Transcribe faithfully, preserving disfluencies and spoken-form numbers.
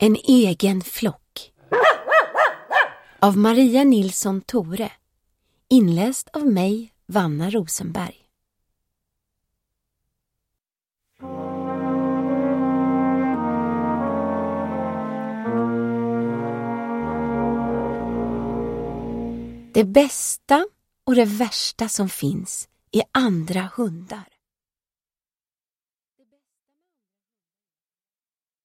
En egen flock. Av Maria Nilsson Tore. Inläst av mig, Vanna Rosenberg. Det bästa och det värsta som finns är andra hundar.